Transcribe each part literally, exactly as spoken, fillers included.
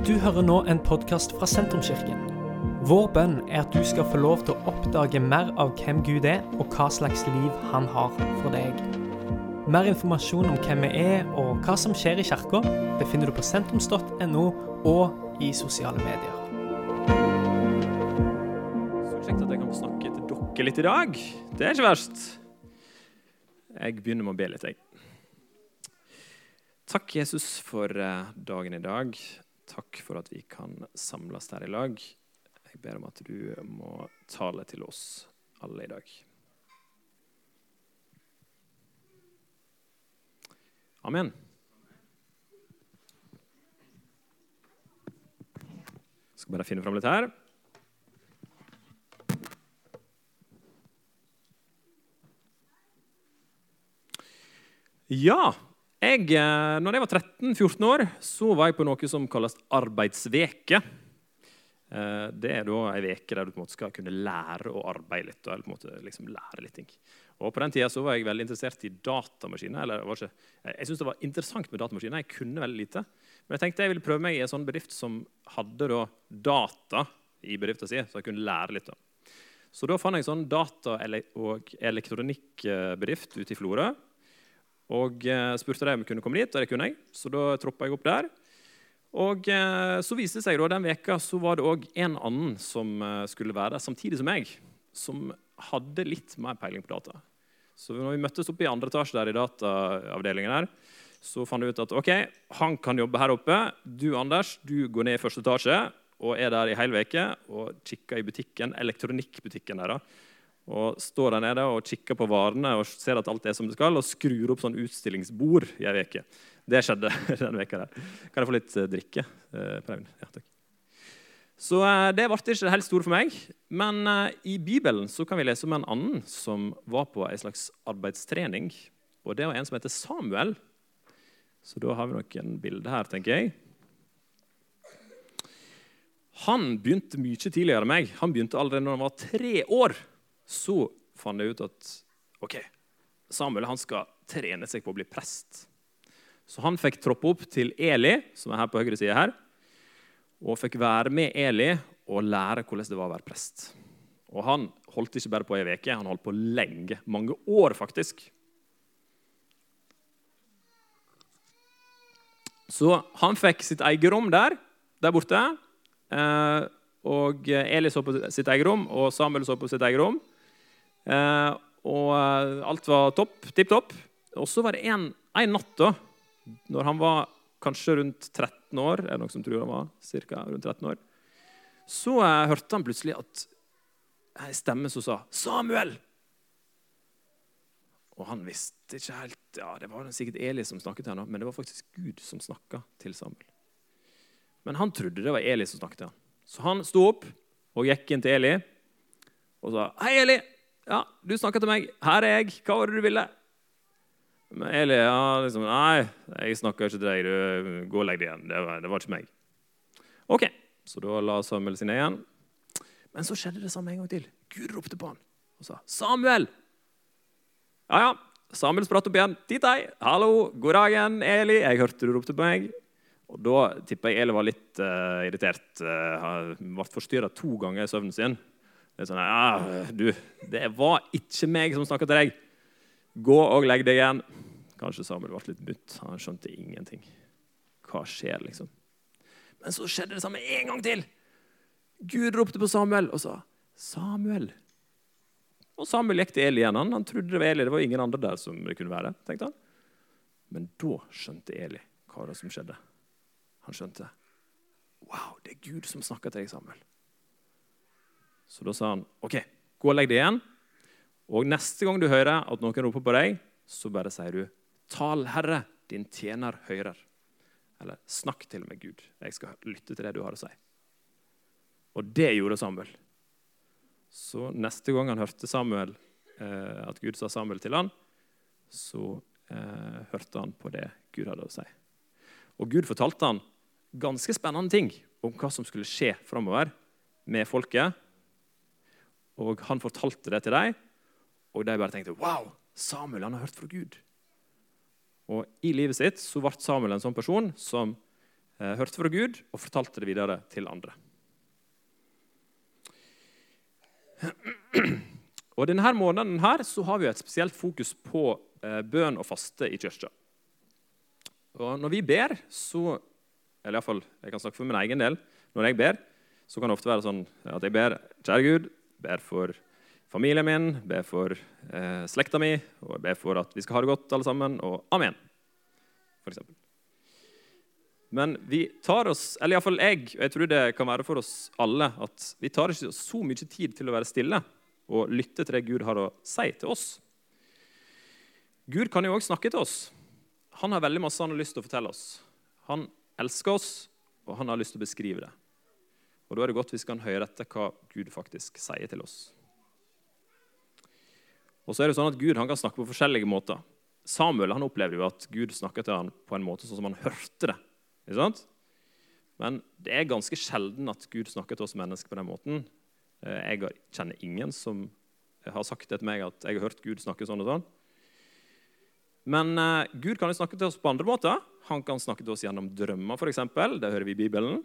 Du hører nå en podcast fra Sentrumskirken. Vår bønn er at du skal få lov til å oppdage mer av hvem Gud er, og hva slags liv han har for deg. Mer informasjon om hvem vi er og hva som skjer i kirken, det finner du på sentrums punktum no og i sosiale medier. Så kjekt at jeg kan få snakke til dere litt i dag. Det er ikke verst. Jeg begynner med å be litt, jeg. Takk, Jesus, for dagen i dag. Takk for at vi kan samles her i lag. Jeg ber om at du må tale til oss alle i dag. Amen. Jeg skal bare finne frem litt her. Ja, jeg, når jeg var tretten fjorten år, så var jeg på noe som kalles arbeidsveke. Det er da en veke der du på en måte skal kunne lære å arbeide litt, eller på en måte liksom lære litt ting. Og på den tiden så var jeg veldig interessert i datamaskiner, eller var ikke, jeg synes det var interessant med datamaskiner, jeg kunne veldig lite. Men jeg tenkte jeg ville prøve meg i en sånn bedrift som hadde da data i bedriften sin, så jeg kunne lære litt da. Så da fant jeg en sånn data- og elektronikkbedrift ute i Florø, og spurte dem om jeg kunne komme dit, og det kunne jeg. Så da troppet jeg opp der. Og så viste det seg da, den veka så var det også en annen som skulle være der, samtidig som jeg, som hadde litt mer peiling på data. Så når vi møttes opp i andre etasje der i dataavdelingen her, så fant vi ut at ok, han kan jobbe her oppe. Du, Anders, du går ned i første etasje, og er der i hele veke, og kikker i butikken, elektronikkbutikken der da. Og står der nede og kikker på varene og ser at alt er som det skal, og skrur opp sånn utstillingsbord i en veke. Det skjedde den veka der. Kan jeg få litt drikke? Ja, takk. Så det ble ikke helt stort for meg, men i Bibelen så kan vi lese om en annen som var på en slags arbeidstrening, og det var en som heter Samuel. Så da har vi noen bilder her, tenker jeg. Han begynte mye tidligere enn meg. Han begynte allerede når han var tre år. Så fant jeg ut at ok, Samuel han skal trene seg på å bli prest. Så han fikk troppe opp til Eli, som er her på høyre side her, og fikk være med Eli og lære hvordan det var å være prest. Og han holdt ikke bare på i en veke, han holdt på lenge, mange år faktisk. Så han fikk sitt eget rom der, der borte, og Eli så på sitt eget rom, og Samuel så på sitt eget rom. Uh, og uh, alt var topp, tipp-topp. Og så var det en, en natt da, når han var kanskje rundt tretten år, er det noen som tror han var cirka rundt tretten år, så uh, hørte han plutselig at en stemme som sa Samuel! Og han visste ikke helt, ja, det var sikkert Eli som snakket til han, men det var faktisk Gud som snakket til Samuel. Men han trodde det var Eli som snakket til han. Så han stod opp og gikk inn til Eli og sa, hei Eli! Ja, du snakket til meg. Her er jeg. Hva var det du ville? Men Eli, ja, liksom, nei, jeg snakket ikke til deg. Du, gå og legg deg igjen. Det var, det var ikke meg. Ok, så da la Samuel sine igjen. Men så skjedde det samme en gang til. Gud ropte på han og sa, Samuel! Ja, ja, Samuel spratt opp igjen. Titt deg. Hallo, god dagen, Eli. Jeg hørte du ropte på meg. Og da tippet jeg Eli var litt uh, irritert. Uh, han ble forstyrret to ganger i søvnen sin. Det er sånn, ja, du, det var ikke meg som snakket til deg. Gå og legg deg igjen. Kanskje Samuel ble litt butt. Han skjønte ingenting. Hva skjer liksom? Men så skjedde det samme en gang til. Gud ropte på Samuel og sa, Samuel. Og Samuel gikk til Eli igjen. Han, han trodde det var Eli. Det var ingen andre der som det kunne være, tenkte han. Men da skjønte Eli hva det som skjedde. Han skjønte, wow, det er Gud som snakker til deg, Samuel. Så da sa han, ok, gå og legg deg igjen. Og neste gang du hører at noen roper på deg, så bare sier du, tal Herre, din tjener hører. Eller snakk til meg, Gud. Jeg skal lytte til det du har å si. Og det gjorde Samuel. Så neste gang han hørte Samuel, eh, at Gud sa Samuel til han, så eh, hørte han på det Gud hadde å si. Og Gud fortalte han ganske spennende ting om hva som skulle skje fremover med folket. Og han fortalte det til deg, og de bare tenkte, wow, Samuel, han har hørt fra Gud. Og i livet sitt så ble Samuel en sånn person som eh, hørte fra Gud og fortalte det videre til andre. Og denne måneden her så har vi et spesielt fokus på eh, bøn og faste i kirka. Og når vi ber, så, eller i hvert fall, jeg kan snakke for min egen del, når jeg ber, så kan det ofte være sånn at jeg ber, kjære Gud, ber for familien min, ber for eh, slekta mi, og ber for at vi skal ha det godt alle sammen, og amen, for eksempel. Men vi tar oss, eller i hvert fall jeg, og jeg tror det kan være for oss alle, at vi tar ikke så mye tid til å være stille og lytte til det Gud har å si til oss. Gud kan jo også snakke til oss. Han har veldig masse han har lyst til å fortelle oss. Han elsker oss, og han har lyst til å beskrive det. Og da er det godt hvis vi kan høre etter hva Gud faktisk sier til oss. Og så er det sånn at Gud han kan snakke på forskjellige måter. Samuel han opplevde jo at Gud snakket til han på en måte sånn som han hørte det. Ikke sant? Men det er ganske sjelden at Gud snakker til oss mennesker på den måten. Jeg kjenner ingen som har sagt det til meg at jeg har hørt Gud snakke sånn og sånn. Men uh, Gud kan jo snakke til oss på andre måter. Han kan snakke til oss gjennom drømmer, for eksempel. Det hører vi i Bibelen.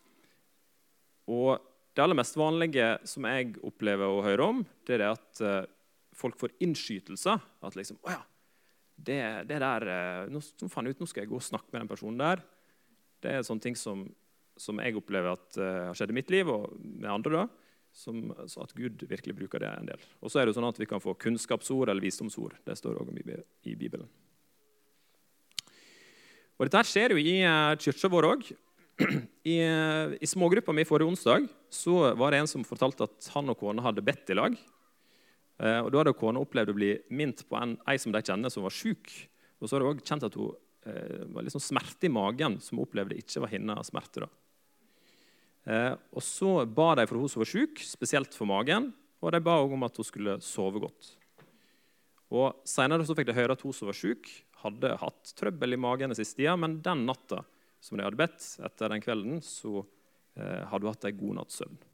Og det aller mest vanlige som jeg opplever å høre om, det er det at uh, folk får innskytelser. At liksom, åja, det, det der, uh, nå, nå fann jeg ut, nå skal jeg gå og snakke med den personen der. Det er sånne ting som, som jeg opplever at uh, har skjedd i mitt liv, og med andre da. Som, så at Gud virkelig bruker det en del. Og så er det sånn at vi kan få kunnskapsord eller visdomsord. Det står også i Bibelen. Og dette skjer jo i uh, kyrkja vår også. I, uh, I smågruppa mi forrige onsdag så var det en som fortalte at han og kona hadde bedt i lag. Uh, og da hadde kona opplevd å bli minnet på en, en som de kjenner som var syk. Og så hadde hun også kjent at hun uh, var litt sånn smerte i magen som hun opplevde ikke var hennes smerte da. Eh, og så ba de for hun som var syk, spesielt for magen, og de ba også om at hun skulle sove godt. Og senere så fikk de høre at hun som var syk hadde hatt trøbbel i magen den siste tiden, men den natta som de hadde bedt etter den kvelden, så eh, hadde hun hatt en god natts søvn.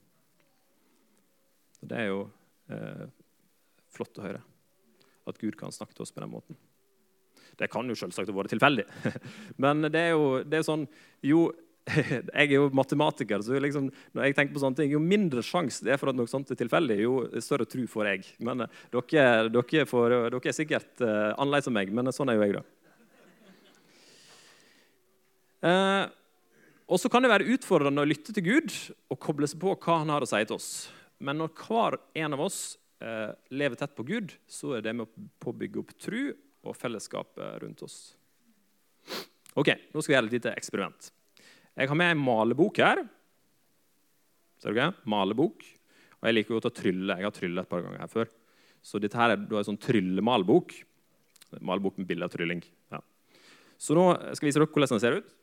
Og det er jo eh, flott å høre at Gud kan snakke til oss på den måten. Det kan jo selvsagt være tilfeldig, men det er jo det er sånn, jo, jeg er jo matematiker, så liksom, når jeg tenker på sånne ting, jo mindre sjans det er for at noe sånt er tilfeldig, jo større tro får jeg. Men uh, dere, dere, får, dere er sikkert uh, annerledes som meg, men sånn er jo jeg da. Uh, og så kan det være utfordrende å lytte til Gud og koble seg på hva han har å si til oss. Men når hver en av oss uh, lever tett på Gud, så er det med å bygge opp tro og fellesskap rundt oss. Ok, nå skal vi gjøre et lite eksperiment. Jeg har med en malebok her. Ser du ikke? Malebok. Og jeg liker godt å trylle. Jeg har tryllet et par ganger her før. Så dette her er en sånn tryllemalebok. Malebok med bilder av trylling. Ja. Så nå skal jeg vise dere hvordan den ser ut.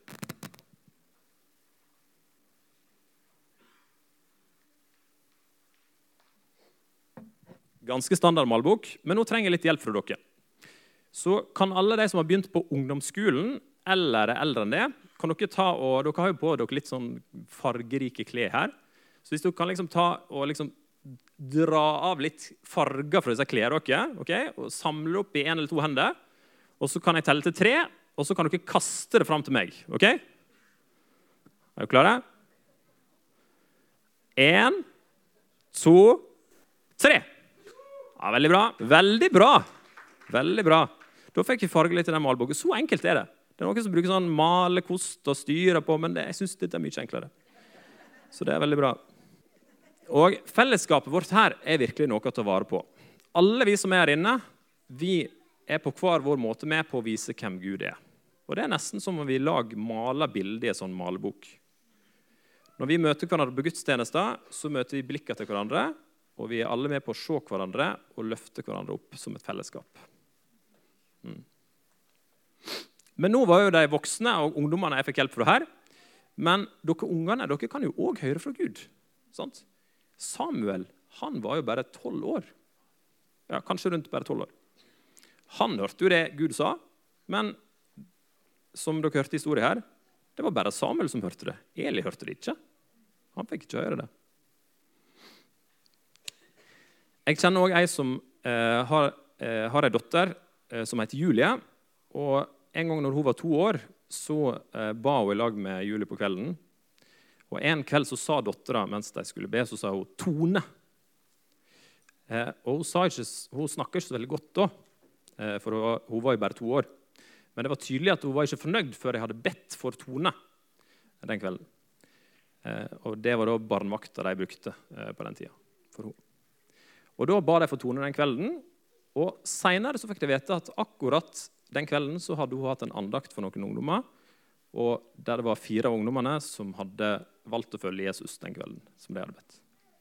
Ganske standard malebok, men nå trenger jeg litt hjelp fra dere. Så kan alle de som har begynt på ungdomsskolen, eller er eldre enn det, kan dere ta, og dere har jo på dere litt sånn fargerike klær her. Så hvis dere kan liksom ta og liksom dra av litt farger fra disse klærne dere, okay? Og samle opp i en eller to hender, og så kan jeg telle til tre, og så kan dere kaste det frem til meg. Ok? Er dere klare? En, to, tre. Ja, veldig bra. Veldig bra. Veldig bra. Da fikk vi farge litt i den malboken. Så enkelt er det. Det er noen som bruker sånn malekost og styre på, men det, jeg synes dette er mye enklere. Så det er veldig bra. Og fellesskapet vårt her er virkelig noe å ta vare på. Alle vi som er her inne, vi er på hver vår måte med på å vise hvem Gud er. Og det er nesten som om vi lager maler bilder i en sånn malebok. Når vi møter hverandre på gudstjenester, så møter vi blikket til hverandre, og vi er alle med på å se hverandre og løfte hverandre opp som et fellesskap. Mm. Men nå var jo de voksne og ungdommene jeg fikk hjelp fra her. Men dere ungene, dere kan jo også høre fra Gud. Sant? Samuel, han var jo bare tolv år. Ja, kanskje rundt bare tolv år. Han hørte jo det Gud sa, men som dere hørte i historien her, det var bare Samuel som hørte det. Eli hørte det ikke. Han fikk ikke høre det. Jeg kjenner også en som eh, har, eh, har en dotter eh, som heter Julie, og en gang når hun var to år, så eh, ba hun i lag med Julie på kvelden. Og en kveld så sa dottera, mens de skulle be, så sa hun Tone. Eh, og hun, sa ikke, hun snakket ikke så veldig godt da, eh, for hun, hun var jo bare to år. Men det var tydelig at hun var ikke fornøyd før jeg hadde bedt for Tone den kvelden. Eh, og det var da barnvakta de brukte eh, på den tida for henne. Og da ba de for Tone den kvelden, og senere så fikk de vite at akkurat den kvelden så hadde hun hatt en andakt for noen ungdommer, og der det var fire av ungdommene som hadde valgt å følge Jesus den kvelden, som de hadde bedt.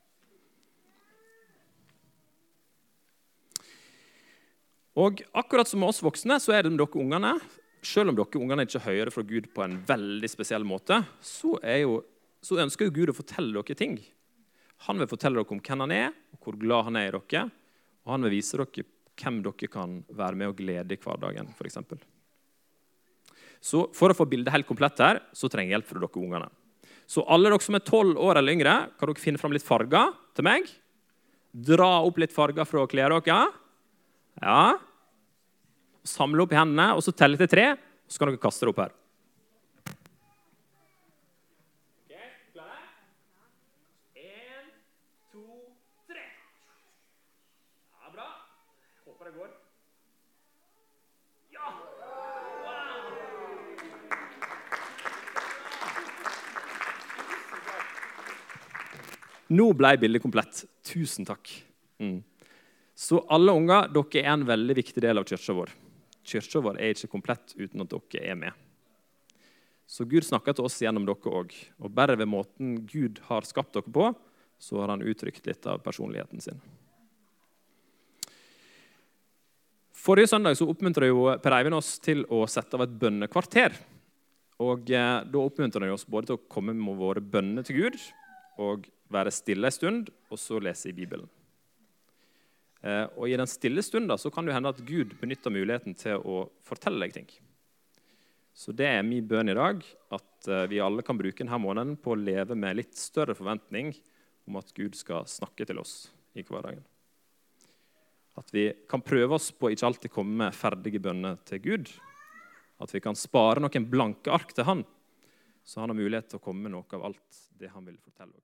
Og akkurat som med oss voksne, så er det med dere ungene, selv om dere ungene ikke hører fra Gud på en veldig spesiell måte, så, er jo, så ønsker jo Gud å fortelle dere ting. Han vil fortelle dere om hvem han er, og hvor glad han er i dere, og han vil vise dere hvem dere kan være med og glede i hverdagen, for eksempel. Så for å få bildet helt komplett her, så trenger jeg hjelp fra dere ungene. Så alle dere som er tolv år eller yngre, kan dere finne frem litt farger til meg. Dra opp litt farger fra klær dere. Ja. Samle opp i hendene, og så telle til tre, og så kan dere kaste det opp her. Ok, klare? En, to, tre. Ja, bra. Håper det går. Ja! Wow! Nå ble bildet komplett. Tusen takk. Mm. Så alle unger, dere er en veldig viktig del av kirken vår. Kirken vår er ikke komplett uten at dere er med. Så Gud snakker til oss gjennom dere også. Og bare ved måten Gud har skapt dere på, så har han uttrykt litt av personligheten sin. Forrige søndag så oppmuntret jo Per Eivind oss til å sette av et bønnekvarter. Og eh, da oppmuntret han oss både til å komme med våre bønner til Gud, og være stille en stund, og så lese i Bibelen. Eh, og i den stille stunden så kan det hende at Gud benytter muligheten til å fortelle deg ting. Så det er min bønn i dag, at eh, vi alle kan bruke denne måneden på å leve med litt større forventning om at Gud skal snakke til oss i hverdagen. At vi kan prøve oss på å ikke alltid komme med ferdige bønner til Gud. At vi kan spare noen blanke ark til han, så han har mulighet til å komme med noe av alt det han vil fortelle oss.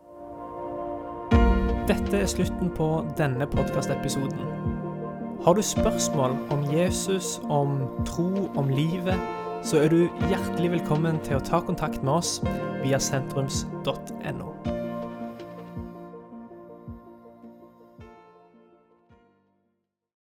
Dette er slutten på denne podcast-episoden. Har du spørsmål om Jesus, om tro, om livet, så er du hjertelig velkommen til å ta kontakt med oss via sentrums punktum no.